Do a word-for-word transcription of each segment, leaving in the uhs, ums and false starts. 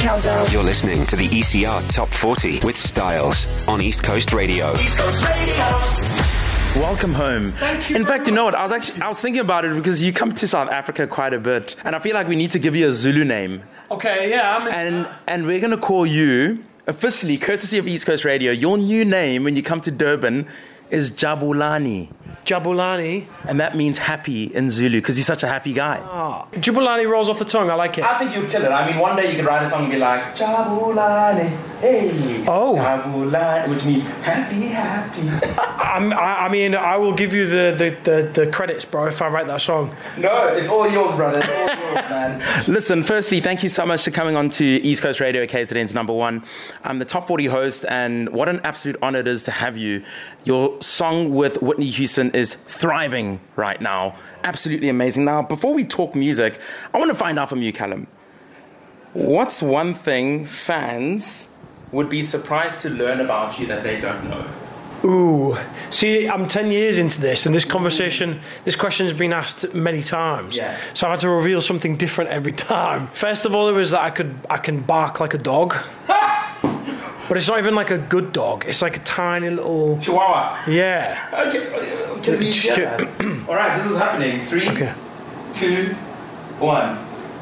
Countdown. You're listening to the E C R Top forty with Styles on East Coast Radio. East Coast Radio. Welcome home. Thank you. In fact, much. you know what? I was actually I was thinking about it because you come to South Africa quite a bit, and I feel like we need to give you a Zulu name. Okay, yeah. I'm and and we're gonna call you officially, courtesy of East Coast Radio. Your new name when you come to Durban is Jabulani. Jabulani. And that means happy in Zulu because he's such a happy guy. Oh, Jabulani rolls off the tongue. I like it. I think you'd kill it. I mean, one day you could write a song and be like, Jabulani, hey. Oh. Jabulani, which means happy, happy. I'm, I, I mean, I will give you the, the, the, the credits, bro, if I write that song. No, it's all yours, brother. It's all yours, man. Listen, firstly, thank you so much for coming on to East Coast Radio, K Z N's number one. I'm the Top forty host, and what an absolute honor it is to have you. Your song with Whitney Houston is thriving right now. Absolutely amazing. Now, before we talk music, I want to find out from you, Callum. What's one thing fans would be surprised to learn about you that they don't know? Ooh. See, I'm ten years into this, and this conversation, this question's been asked many times. Yeah. So I had to reveal something different every time. First of all, it was that I could I can bark like a dog. But it's not even like a good dog. It's like a tiny little... Chihuahua. Yeah. Okay. Can we yeah. All right, this is happening. Three, okay. two, one.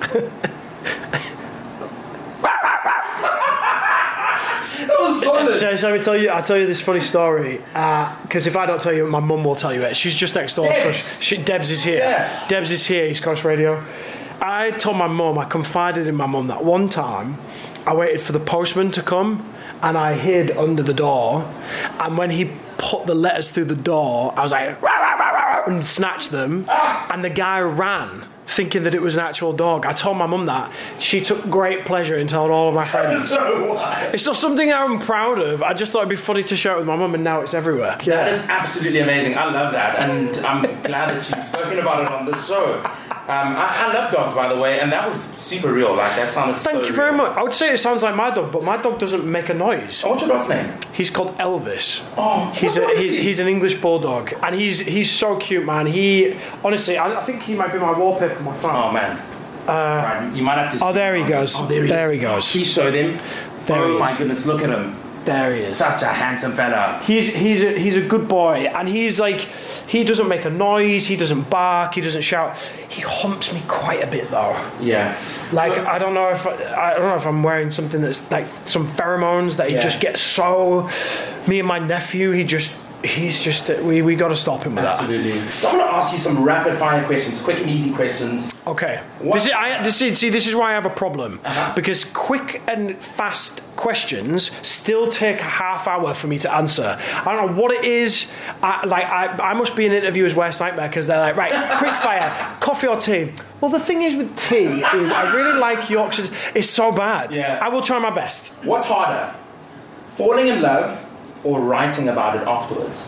That was solid. So, so let me tell you, I'll tell you this funny story. Because uh, if I don't tell you, my mum will tell you it. She's just next door. Yes. So she, Debs is here. Yeah. Debs is here, East Coast Radio. I told my mum, I confided in my mum that one time I waited for the postman to come and I hid under the door. And when he put the letters through the door, I was like, rah, rah, rah, rah, and snatched them. And the guy ran, thinking that it was an actual dog. I told my mum that. She took great pleasure in telling all of my friends. So what? It's not something I'm proud of. I just thought it'd be funny to share it with my mum, and now it's everywhere. Yeah. That is absolutely amazing. I love that. And I'm glad that you've spoken about it on this show. Um, I, I love dogs, by the way, and that was super real. Like, that sounded Thank so you very real. much. I would say it sounds like my dog, but my dog doesn't make a noise. Oh, what's your dog's name? He's called Elvis. Oh, he's a, he's he's an English bulldog, and he's he's so cute, man. He honestly, I, I think he might be my wallpaper on my phone. Oh man. Uh, right, you might have to. Oh, there he goes. Oh, there he, there he goes. He showed him. There oh he my is. goodness, look at him. There he is. Such a handsome fella. He's he's a, he's a good boy, and he's like, he doesn't make a noise, he doesn't bark, he doesn't shout. He humps me quite a bit though. Yeah. Like so, I don't know if I, I don't know if I'm wearing something that's like some pheromones that he yeah. just gets so. Me and my nephew, he just he's just we we got to stop him with absolutely. that. So I'm going to ask you some rapid fire questions, quick and easy questions. Okay. What? This is, I, this is, see, this is why I have a problem. Uh-huh. Because quick and fast questions still take a half hour for me to answer. I don't know what it is. I, like I, I must be in interviews worst nightmare because they're like, right, quick fire, coffee or tea? Well, the thing is with tea is I really like Yorkshire. It's so bad. Yeah. I will try my best. What's harder, falling in love or writing about it afterwards?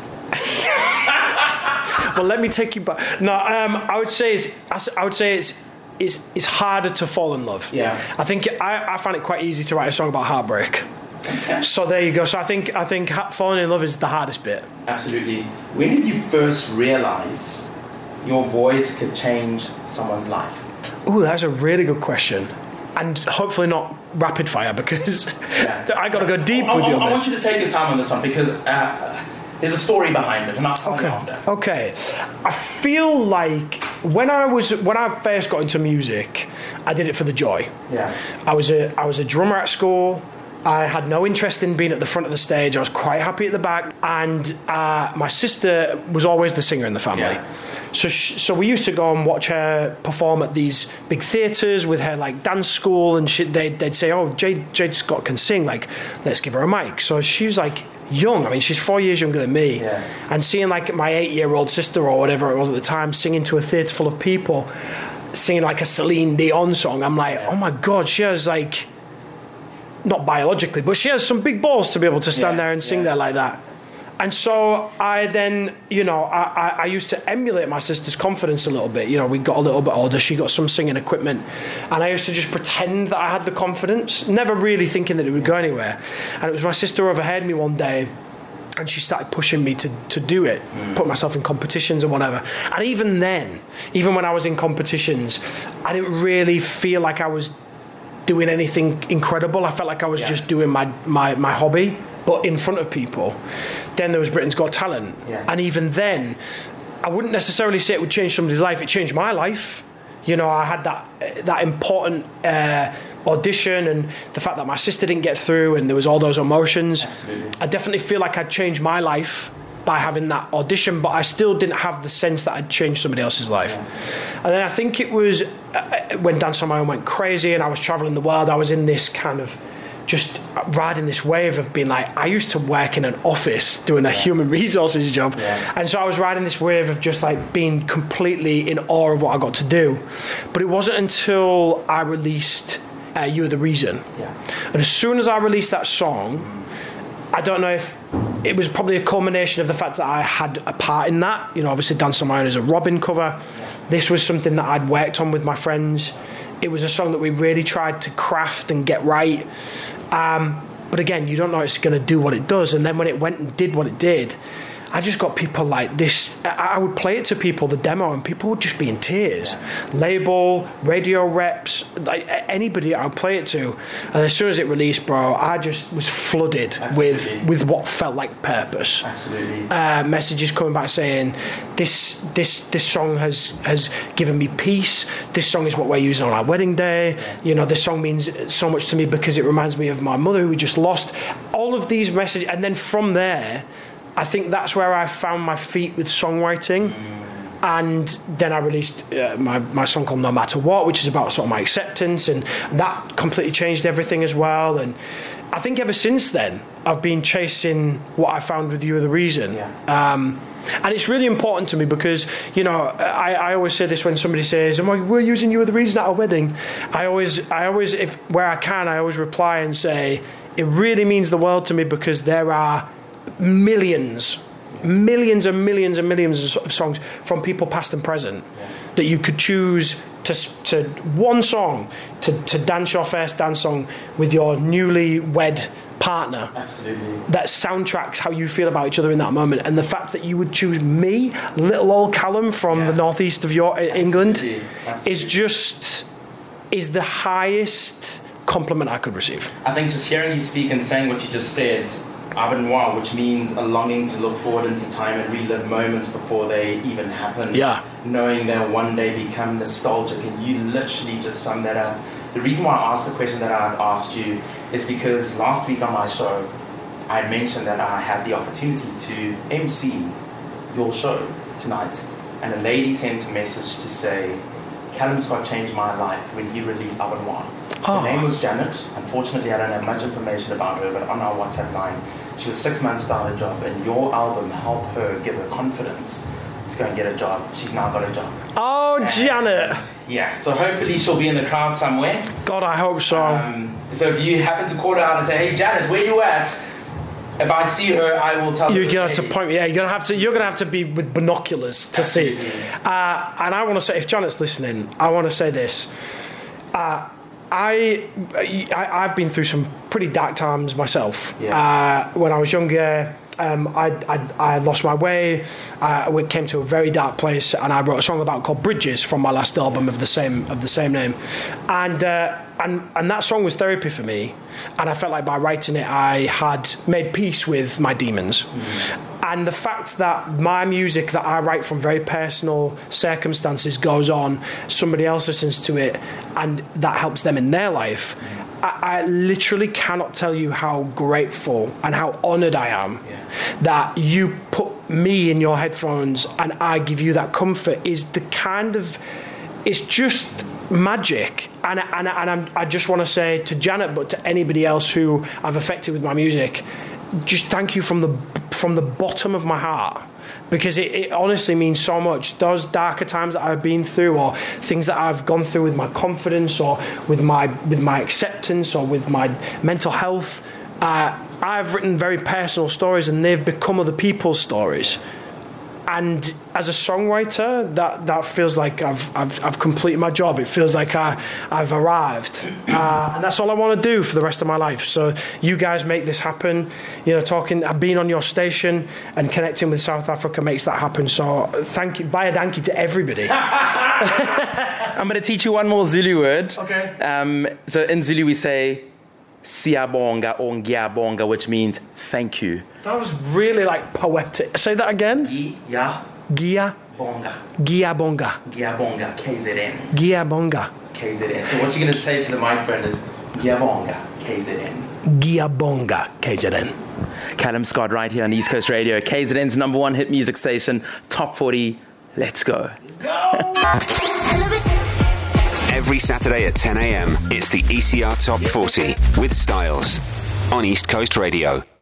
Well, let me take you back. No, um, I would say it's. I would say it's. It's, it's harder to fall in love. Yeah. I think I, I find it quite easy to write a song about heartbreak. Okay. So there you go. So I think I think falling in love is the hardest bit. Absolutely. When did you first realise your voice could change someone's life? Ooh, that's a really good question, and hopefully not rapid fire because yeah. I got to go deep I, with I, you on I this. want you to take your time on this one because uh, there's a story behind it, and I'll tell okay. you after. Okay. I feel like when I was when I first got into music, I did it for the joy. Yeah. I was a I was a drummer at school. I had no interest in being at the front of the stage. I was quite happy at the back. And uh, my sister was always the singer in the family. Yeah. So she, so we used to go and watch her perform at these big theatres with her like dance school, and she, they'd, they'd say, oh, Jade, Jade Scott can sing, like, let's give her a mic. So she was like young. I mean, she's four years younger than me. Yeah. And seeing like my eight-year-old sister or whatever it was at the time singing to a theatre full of people, singing like a Celine Dion song, I'm like, yeah. oh my God, she has like... not biologically, but she has some big balls to be able to stand yeah, there and sing yeah. there like that. And so I then, you know, I, I, I used to emulate my sister's confidence a little bit. You know, we got a little bit older, she got some singing equipment, and I used to just pretend that I had the confidence, never really thinking that it would go anywhere. And it was my sister overheard me one day, and she started pushing me to, to do it, mm. put myself in competitions and whatever. And even then, even when I was in competitions, I didn't really feel like I was doing anything incredible. I felt like I was yeah. just doing my, my, my hobby, but in front of people. Then there was Britain's Got Talent. Yeah. And even then, I wouldn't necessarily say it would change somebody's life. It changed my life. You know, I had that that important uh, audition, and the fact that my sister didn't get through, and there was all those emotions. Absolutely. I definitely feel like I'd changed my life by having that audition, but I still didn't have the sense that I'd changed somebody else's life. Yeah. And then I think it was uh, when Dance on My Own went crazy, and I was traveling the world. I was in this kind of just riding this wave of being like, I used to work in an office doing a yeah. human resources job. Yeah. And so I was riding this wave of just like being completely in awe of what I got to do. But it wasn't until I released uh, You Are The Reason. Yeah. And as soon as I released that song, mm. I don't know if it was probably a culmination of the fact that I had a part in that. You know, obviously Dance on My Own is a Robin cover. Yeah. This was something that I'd worked on with my friends. It was a song that we really tried to craft and get right. Um, but again, you don't know it's going to do what it does. And then when it went and did what it did, I just got people like this. I would play it to people, the demo, and people would just be in tears. Yeah. Label, radio reps, like anybody I would play it to. And as soon as it released, bro, I just was flooded with with what felt like purpose. Absolutely. Uh, messages coming back saying, this this this song has has given me peace. This song is what we're using on our wedding day. Yeah. You know, this song means so much to me because it reminds me of my mother who we just lost. All of these messages, and then from there, I think that's where I found my feet with songwriting. Mm. And then I released uh, my, my song called No Matter What, which is about sort of my acceptance, and that completely changed everything as well. And I think ever since then, I've been chasing what I found with You Are The Reason. Yeah. Um, and it's really important to me because, you know, I, I always say this when somebody says, oh, we're using You Are The Reason at our wedding. I always, I always, if where I can, I always reply and say, it really means the world to me because there are millions, millions and millions and millions of songs from people past and present yeah. that you could choose to to one song to, to dance your first dance song with your newly wed partner. Absolutely. That soundtracks how you feel about each other in that moment, and the fact that you would choose me, little old Callum from yeah. the northeast of your Absolutely. England, Absolutely. is just is the highest compliment I could receive. I think just hearing you speak and saying what you just said, Avant, which means a longing to look forward into time and relive moments before they even happen. Yeah. Knowing they'll one day become nostalgic, and you literally just summed that up. The reason why I asked the question that I asked you is because last week on my show, I mentioned that I had the opportunity to M C your show tonight, and a lady sent a message to say, Callum Scott changed my life when he released Avant. Oh. Her name was Janet. Unfortunately, I don't have much information about her, but on our WhatsApp line, she was six months without a job, and your album helped her give her confidence to go and get a job. She's now got a job. Oh, and, Janet. Yeah, so hopefully she'll be in the crowd somewhere. God, I hope so. Um, so if you happen to call her out and say, hey, Janet, where you at? If I see her, I will tell you're her. You're gonna have to point. Yeah, you're gonna have to. You're gonna have to be with binoculars to Absolutely. see. Uh, and I want to say, if Janet's listening, I want to say this. Uh, I, I I've been through some pretty dark times myself. Yeah. Uh, when I was younger, um, I, I I lost my way. I we came to a very dark place, and I wrote a song about called Bridges from my last album of the same of the same name, and uh, and and that song was therapy for me. And I felt like by writing it, I had made peace with my demons. Mm. And the fact that my music that I write from very personal circumstances goes on, somebody else listens to it, and that helps them in their life. Mm. I, I literally cannot tell you how grateful and how honoured I am yeah. that you put me in your headphones and I give you that comfort. Is the kind of, it's just magic. And, and, and I'm, I just want to say to Janet, but to anybody else who I've affected with my music, just thank you from the from the bottom of my heart, because it, it honestly means so much. Those darker times that I've been through, or things that I've gone through with my confidence, or with my with my acceptance, or with my mental health, uh, I've written very personal stories, and they've become other people's stories. And as a songwriter, that, that feels like I've, I've I've completed my job. It feels like I, I've arrived. Uh, and that's all I want to do for the rest of my life. So you guys make this happen. You know, talking, I've been on your station and connecting with South Africa makes that happen. So thank you. Bye a dankie to everybody. I'm going to teach you one more Zulu word. Okay. Um, so in Zulu we say, Siyabonga or Ngiyabonga, which means thank you. That was really like poetic. Say that again. Gia Gia bonga. Ngiyabonga. Ngiyabonga. K Z N. Ngiyabonga. K Z N. So what you're going to say to the microphone is Ngiyabonga. K Z N. Ngiyabonga. K Z N. Callum Scott right here on East Coast Radio. K Z N's number one hit music station. Top forty. Let's go. Let's go. Every Saturday at ten a.m. it's the E C R Top forty with Styles on East Coast Radio.